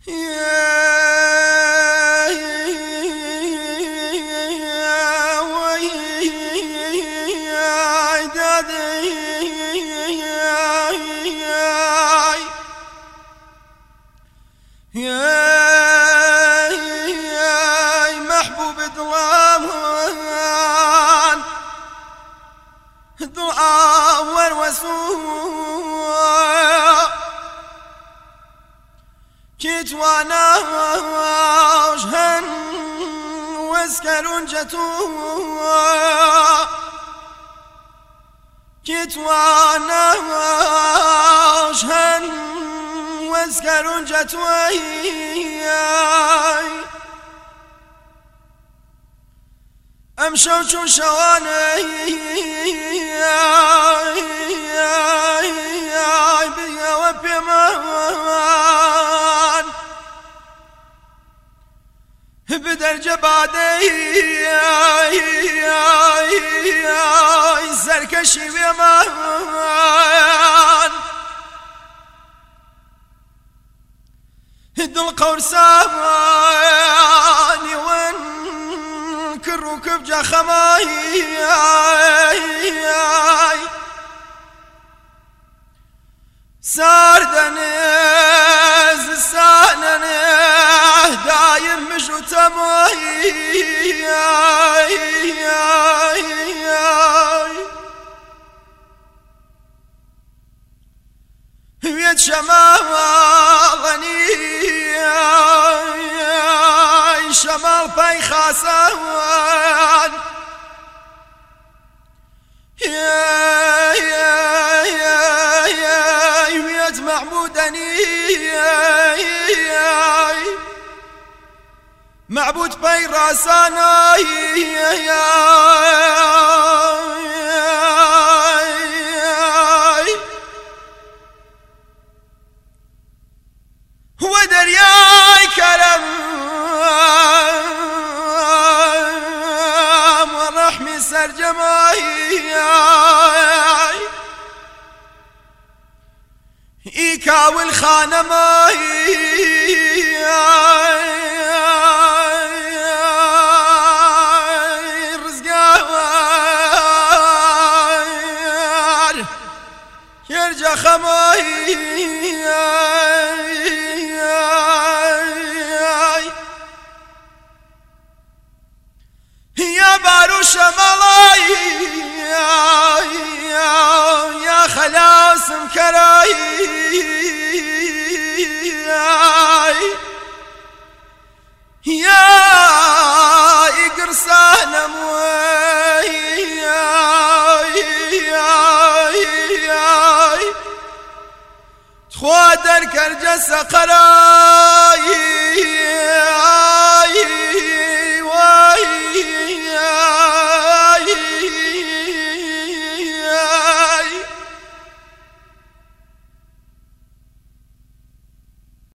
محبوب ظلامان ضاور وسوء كتوانا وجهن واسكرون جتوا كتوانا وجهن واسكرون جتوا امشوا چون شوانه بیا و پیمان بدر جباده سرکشی بیمان دل قورسانی ون كروكب جخماي ساردنز ساننه دايم مجو تماي ويد شمالني شمال باي خاسان ويد معبودني معبود باي راسانا هو درياي كرم ورحمي سرجماي إيكا والخانماي رزقار يرجع خماي يا بارو شمالاي يا خلاص مكراي يا إقرصان موي تخوادر كرجس قراي